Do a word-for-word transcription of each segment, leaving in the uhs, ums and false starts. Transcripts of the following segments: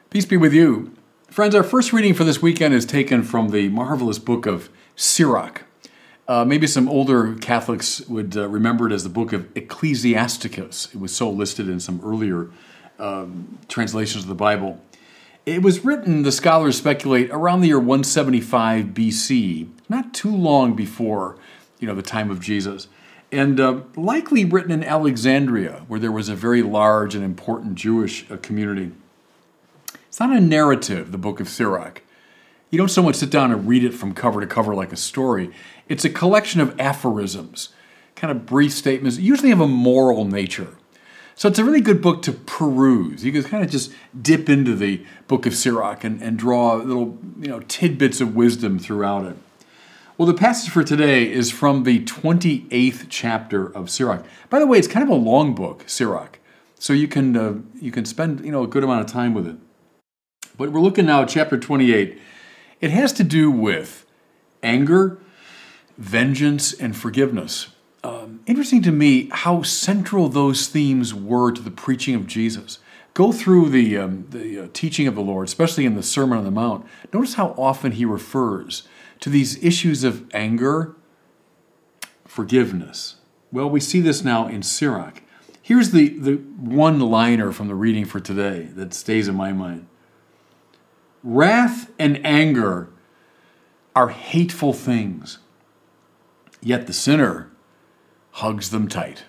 Peace be with you. Friends, our first reading for this weekend is taken from the marvelous book of Sirach. Uh, maybe some older Catholics would uh, remember it as the book of Ecclesiasticus. It was so listed in some earlier um, translations of the Bible. It was written, the scholars speculate, around the year one seventy-five B C, not too long before, you know, the time of Jesus, and uh, likely written in Alexandria, where there was a very large and important Jewish uh, community. It's not a narrative, the book of Sirach. You don't so much sit down and read it from cover to cover like a story. It's a collection of aphorisms, kind of brief statements, usually of a moral nature. So it's a really good book to peruse. You can kind of just dip into the book of Sirach and, and draw little, you know, tidbits of wisdom throughout it. Well, the passage for today is from the twenty-eighth chapter of Sirach. By the way, it's kind of a long book, Sirach, so you can uh, you can spend you know a good amount of time with it. But we're looking now at chapter twenty-eight. It has to do with anger, vengeance, and forgiveness. Um, interesting to me how central those themes were to the preaching of Jesus. Go through the, um, the uh, teaching of the Lord, especially in the Sermon on the Mount. Notice how often he refers to these issues of anger, forgiveness. Well, we see this now in Sirach. Here's the, the one-liner from the reading for today that stays in my mind. Wrath and anger are hateful things, yet the sinner hugs them tight.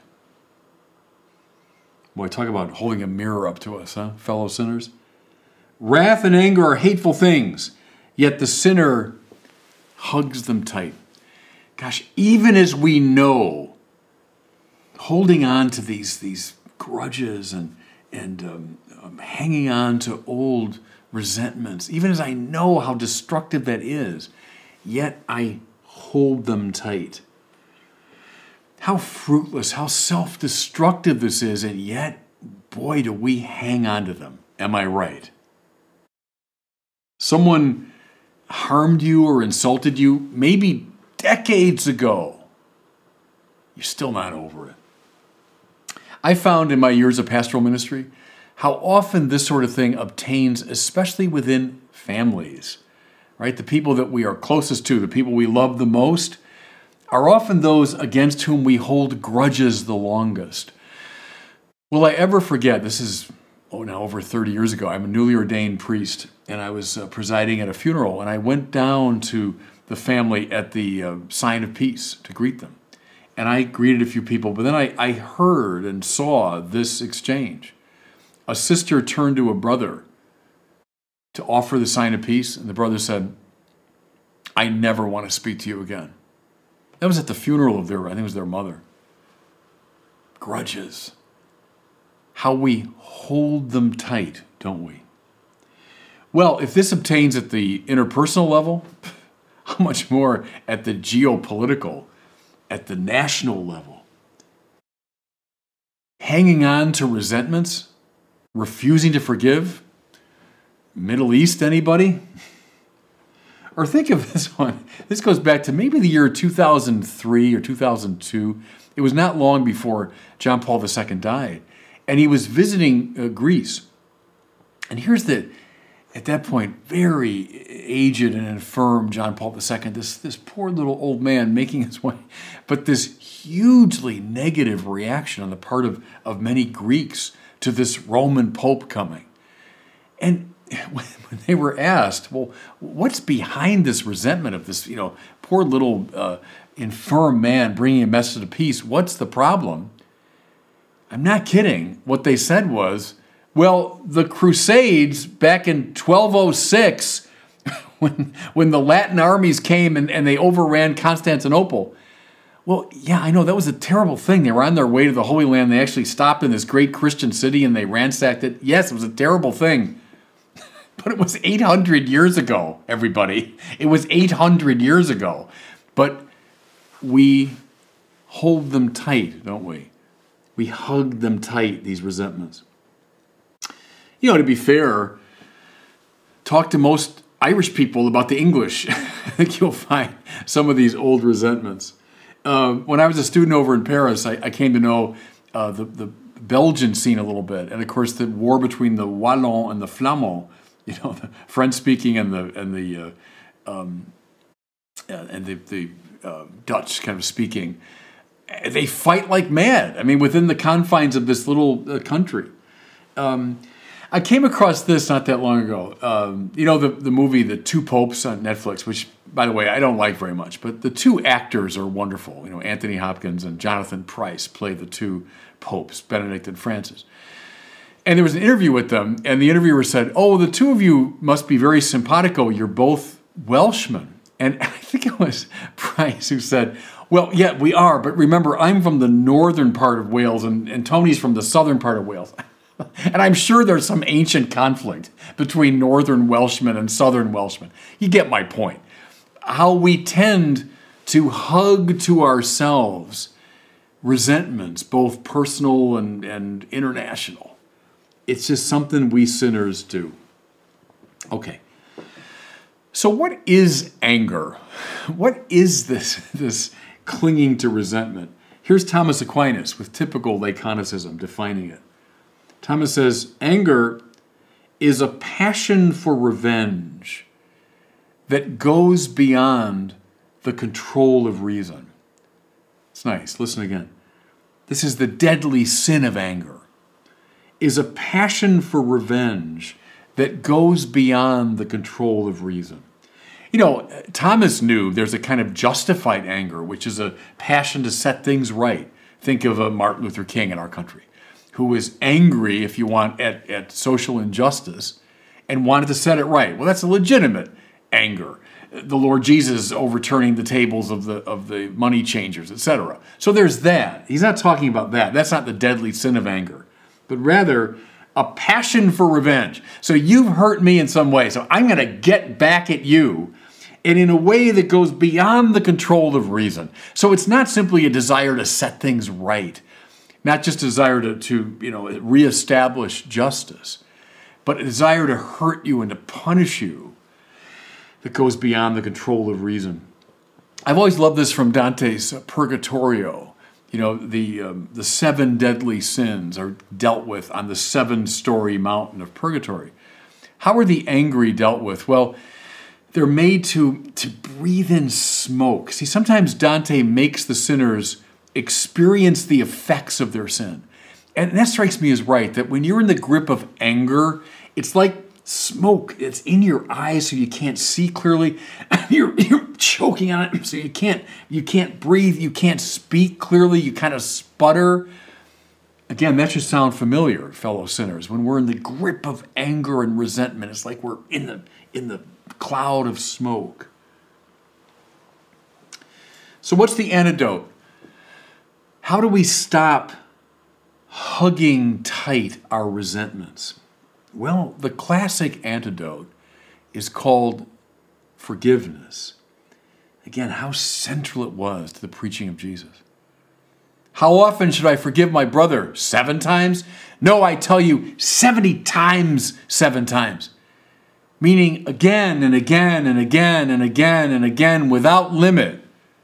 Boy, talk about holding a mirror up to us, huh, fellow sinners? Wrath and anger are hateful things, yet the sinner hugs them tight. Gosh, even as we know, holding on to these, these grudges and, and um, um, hanging on to old resentments, even as I know how destructive that is, yet I hold them tight. How fruitless, how self-destructive this is, and yet, boy, do we hang on to them. Am I right? Someone harmed you or insulted you maybe decades ago. You're still not over it. I found in my years of pastoral ministry how often this sort of thing obtains, especially within families, right? The people that we are closest to, the people we love the most, are often those against whom we hold grudges the longest. Will I ever forget, this is, oh, now over thirty years ago, I'm a newly ordained priest, and I was uh, presiding at a funeral, and I went down to the family at the uh, sign of peace to greet them. And I greeted a few people, but then I, I heard and saw this exchange. A sister turned to a brother to offer the sign of peace, and the brother said, I never want to speak to you again. That was at the funeral of their, I think it was their mother. Grudges. How we hold them tight, don't we? Well, if this obtains at the interpersonal level, how much more at the geopolitical, at the national level? Hanging on to resentments, refusing to forgive? Middle East, anybody? Or think of this one. This goes back to maybe the year two thousand three or two thousand two. It was not long before John Paul the Second died. And he was visiting uh, Greece. And here's the, at that point, very aged and infirm John Paul the Second, this, this poor little old man making his way, but this hugely negative reaction on the part of, of many Greeks to this Roman Pope coming. And when they were asked, well, what's behind this resentment of this, you know, poor little uh, infirm man bringing a message of peace? What's the problem? I'm not kidding. What they said was, well, the Crusades back in twelve oh six, when, when the Latin armies came and, and they overran Constantinople. Well, yeah, I know that was a terrible thing. They were on their way to the Holy Land. They actually stopped in this great Christian city and they ransacked it. Yes, it was a terrible thing. But it was eight hundred years ago, everybody. It was eight hundred years ago. But we hold them tight, don't we? We hug them tight, these resentments. You know, to be fair, talk to most Irish people about the English. I think you'll find some of these old resentments. Uh, when I was a student over in Paris, I, I came to know uh, the, the Belgian scene a little bit. And of course, the war between the Wallons and the Flamands You know, the French speaking and the and the uh, um, uh, and the the uh, Dutch kind of speaking, they fight like mad. I mean, within the confines of this little uh, country. Um, I came across this not that long ago. Um, you know, the, the movie The Two Popes on Netflix, which, by the way, I don't like very much, but the two actors are wonderful. You know, Anthony Hopkins and Jonathan Pryce play the two popes, Benedict and Francis. And there was an interview with them, and the interviewer said, oh, the two of you must be very simpatico. You're both Welshmen. And I think it was Pryce who said, well, yeah, we are, but remember, I'm from the northern part of Wales, and, and Tony's from the southern part of Wales. And I'm sure there's some ancient conflict between northern Welshmen and southern Welshmen. You get my point. How we tend to hug to ourselves resentments, both personal and, and international. It's just something we sinners do. Okay. So what is anger? What is this, this clinging to resentment? Here's Thomas Aquinas with typical Laconicism defining it. Thomas says, anger is a passion for revenge that goes beyond the control of reason. It's nice. Listen again. This is the deadly sin of anger, is a passion for revenge that goes beyond the control of reason. You know, Thomas knew there's a kind of justified anger, which is a passion to set things right. Think of a Martin Luther King in our country, who was angry, if you want, at, at social injustice and wanted to set it right. Well, that's a legitimate anger. The Lord Jesus overturning the tables of the of the money changers, et cetera. So there's that. He's not talking about that. That's not the deadly sin of anger, but rather a passion for revenge. So you've hurt me in some way, so I'm going to get back at you, and in a way that goes beyond the control of reason. So it's not simply a desire to set things right, not just a desire to, to you know, reestablish justice, but a desire to hurt you and to punish you that goes beyond the control of reason. I've always loved this from Dante's Purgatorio. You know, the um, the seven deadly sins are dealt with on the seven-story mountain of purgatory. How are the angry dealt with? Well, they're made to, to breathe in smoke. See, sometimes Dante makes the sinners experience the effects of their sin. And that strikes me as right, that when you're in the grip of anger, it's like smoke. It's in your eyes so you can't see clearly. You're, you're choking on it so you can't, you can't breathe. You can't speak clearly. You kind of sputter. Again, that should sound familiar, fellow sinners. When we're in the grip of anger and resentment, it's like we're in the, in the cloud of smoke. So what's the antidote? How do we stop hugging tight our resentments? Well, the classic antidote is called forgiveness. Again, how central it was to the preaching of Jesus. How often should I forgive my brother? Seven times? No, I tell you, seventy times seven times. Meaning again and again and again and again and again without limit.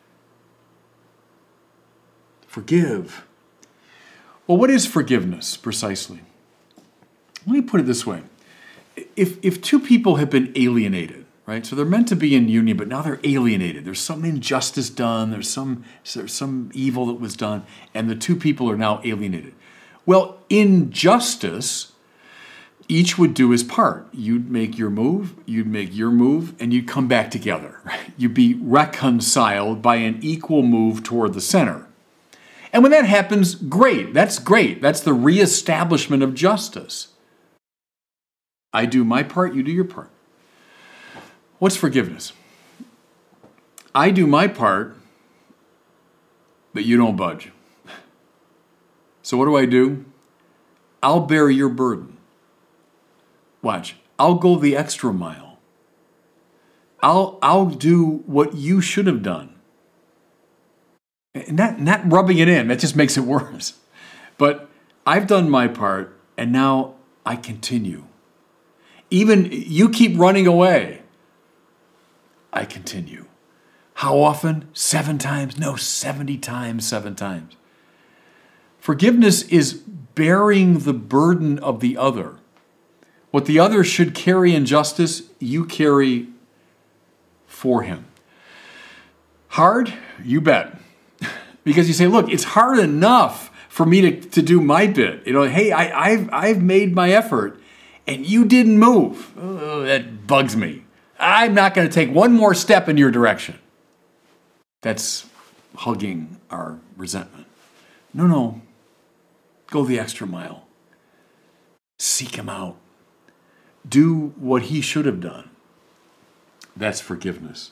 Forgive. Well, what is forgiveness precisely? Let me put it this way. If if two people have been alienated, right? So they're meant to be in union, but now they're alienated. There's some injustice done. There's some, there's some evil that was done, and the two people are now alienated. Well, in justice, each would do his part. You'd make your move, you'd make your move, and you'd come back together. Right? You'd be reconciled by an equal move toward the center. And when that happens, great. That's great. That's the reestablishment of justice. I do my part, you do your part. What's forgiveness? I do my part, but you don't budge. So what do I do? I'll bear your burden. Watch. I'll go the extra mile. I'll, I'll do what you should have done. And not, not rubbing it in, that just makes it worse. But I've done my part, and now I continue. Even you keep running away, I continue. How often? Seven times? No, seventy times, seven times. Forgiveness is bearing the burden of the other. What the other should carry in justice, you carry for him. Hard? You bet. Because you say, look, it's hard enough for me to, to do my bit. You know, hey, I, I've, I've made my effort and you didn't move. Oh, that bugs me. I'm not going to take one more step in your direction. That's hugging our resentment. No, no. Go the extra mile. Seek him out. Do what he should have done. That's forgiveness.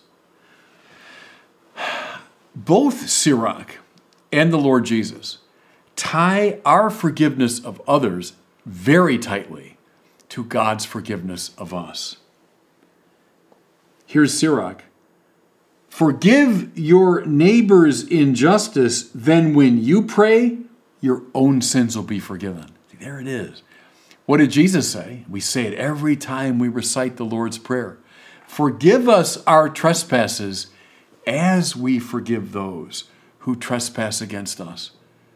Both Sirach and the Lord Jesus tie our forgiveness of others very tightly to God's forgiveness of us. Here's Sirach. Forgive your neighbor's injustice, then when you pray, your own sins will be forgiven. There it is. What did Jesus say? We say it every time we recite the Lord's Prayer. Forgive us our trespasses as we forgive those who trespass against us.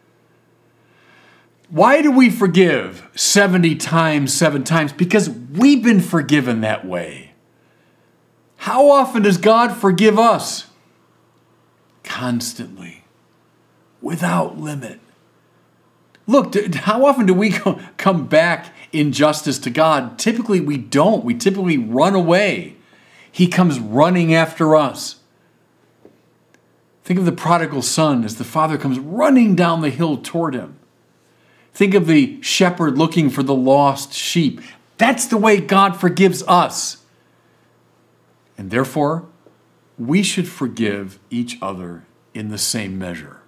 Why do we forgive seventy times, seven times? Because we've been forgiven that way. How often does God forgive us? Constantly, without limit. Look, how often do we come back in justice to God? Typically, we don't. We typically run away. He comes running after us. Think of the prodigal son as the father comes running down the hill toward him. Think of the shepherd looking for the lost sheep. That's the way God forgives us. And therefore, we should forgive each other in the same measure.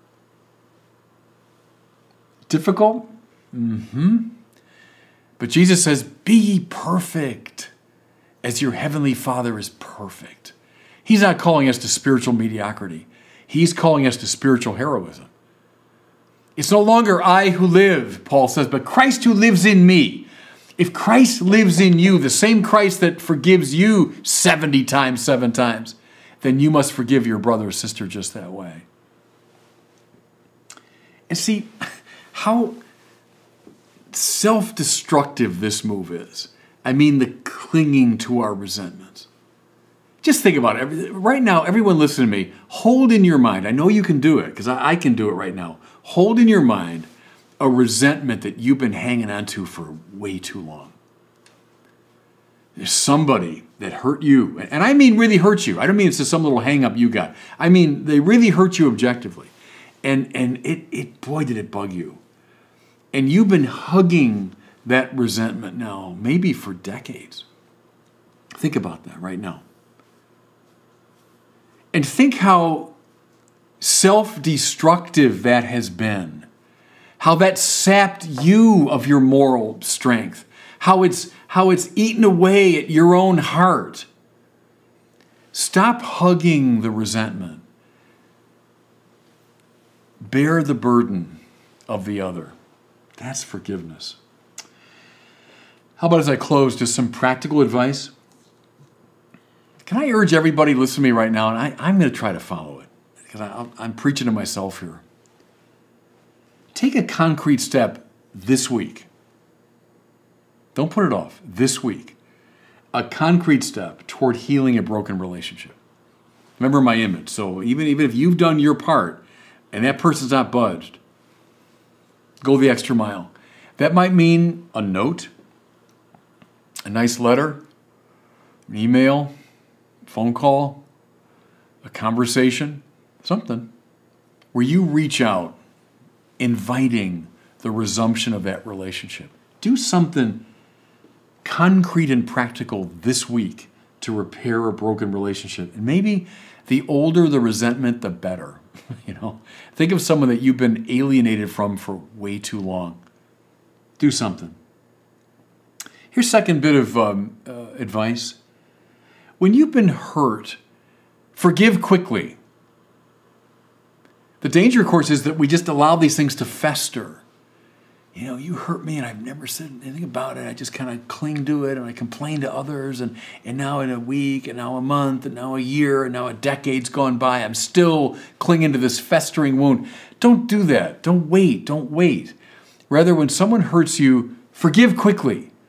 Difficult? Mm-hmm. But Jesus says, be ye perfect as your heavenly Father is perfect. He's not calling us to spiritual mediocrity. He's calling us to spiritual heroism. It's no longer I who live, Paul says, but Christ who lives in me. If Christ lives in you, the same Christ that forgives you seventy times, seven times, then you must forgive your brother or sister just that way. And see how self-destructive this move is. I mean, the clinging to our resentments. Just think about it. Right now, everyone listen to me. Hold in your mind. I know you can do it because I, I can do it right now. Hold in your mind a resentment that you've been hanging on to for way too long. There's somebody that hurt you. And I mean really hurt you. I don't mean it's just some little hang up you got. I mean, they really hurt you objectively. And and it, it boy, did it bug you. And you've been hugging that resentment now, maybe for decades. Think about that right now. And think how self-destructive that has been. How that sapped you of your moral strength. How it's, how it's eaten away at your own heart. Stop hugging the resentment. Bear the burden of the other. That's forgiveness. How about as I close, just some practical advice? Can I urge everybody to listen to me right now? And I, I'm going to try to follow it because I, I'm preaching to myself here. Take a concrete step this week. Don't put it off. This week. A concrete step toward healing a broken relationship. Remember my image. So even, even if you've done your part and that person's not budged, go the extra mile. That might mean a note, a nice letter, an email, phone call, a conversation, something where you reach out, inviting the resumption of that relationship. Do something concrete and practical this week to repair a broken relationship. And maybe the older the resentment, the better. You know, think of someone that you've been alienated from for way too long. Do something. Here's a second bit of um, uh, advice. When you've been hurt, forgive quickly. The danger, of course, is that we just allow these things to fester. You know, you hurt me and I've never said anything about it. I just kind of cling to it and I complain to others. And, and now in a week and now a month and now a year and now a decade's gone by, I'm still clinging to this festering wound. Don't do that. Don't wait. Don't wait. Rather, when someone hurts you, forgive quickly.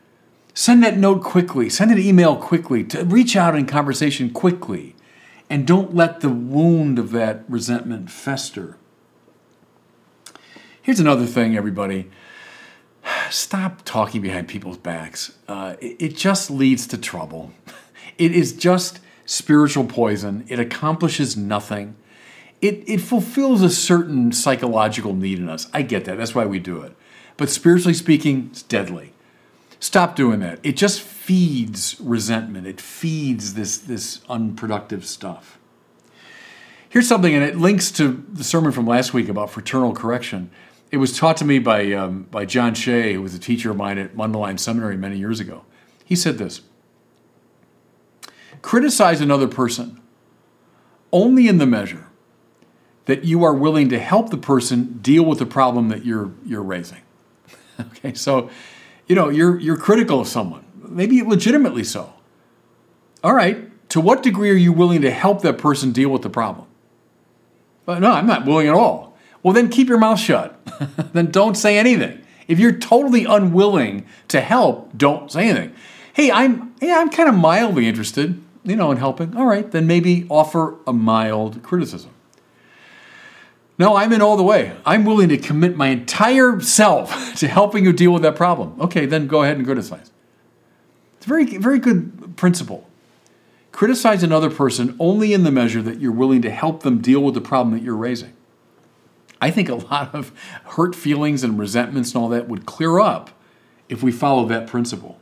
Send that note quickly. Send an email quickly. To reach out in conversation quickly. And don't let the wound of that resentment fester. Here's another thing, everybody. Stop talking behind people's backs. Uh, it, it just leads to trouble. It is just spiritual poison. It accomplishes nothing. It, it fulfills a certain psychological need in us. I get that. That's why we do it. But spiritually speaking, it's deadly. Stop doing that. It just feeds resentment. It feeds this, this unproductive stuff. Here's something, and it links to the sermon from last week about fraternal correction. It was taught to me by, um, by John Shea, who was a teacher of mine at Mundelein Seminary many years ago. He said this: criticize another person only in the measure that you are willing to help the person deal with the problem that you're, you're raising. Okay, so, you know, you're, you're critical of someone, maybe legitimately so. All right, to what degree are you willing to help that person deal with the problem? But no, I'm not willing at all. Well, then keep your mouth shut. Then don't say anything. If you're totally unwilling to help, don't say anything. Hey, I'm yeah, I'm kind of mildly interested, you know, in helping. All right, then maybe offer a mild criticism. No, I'm in all the way. I'm willing to commit my entire self to helping you deal with that problem. Okay, then go ahead and criticize. It's a very, very good principle. Criticize another person only in the measure that you're willing to help them deal with the problem that you're raising. I think a lot of hurt feelings and resentments and all that would clear up if we follow that principle.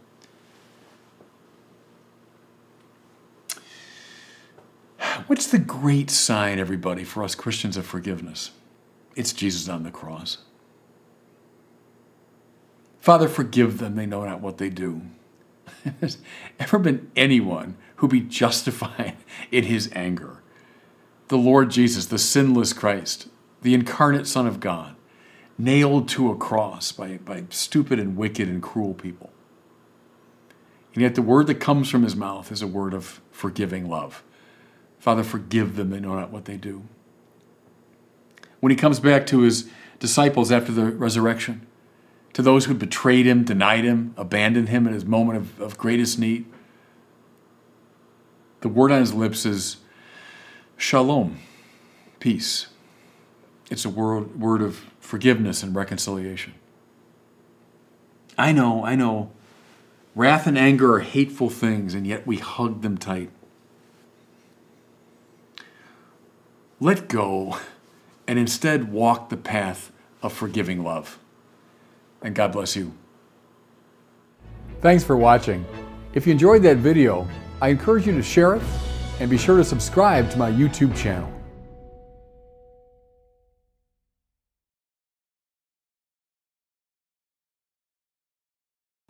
What's the great sign, everybody, for us Christians of forgiveness? It's Jesus on the cross. Father, forgive them. They know not what they do. Has ever been anyone who be justified in his anger? The Lord Jesus, the sinless Christ, the incarnate Son of God, nailed to a cross by, by stupid and wicked and cruel people. And yet the word that comes from his mouth is a word of forgiving love. Father, forgive them, they know not what they do. When he comes back to his disciples after the resurrection, to those who betrayed him, denied him, abandoned him in his moment of, of greatest need, the word on his lips is shalom, peace. It's a word, word of forgiveness and reconciliation. I know, I know, wrath and anger are hateful things, and yet we hug them tight. Let go and instead walk the path of forgiving love. And God bless you. Thanks for watching. If you enjoyed that video, I encourage you to share it and be sure to subscribe to my YouTube channel.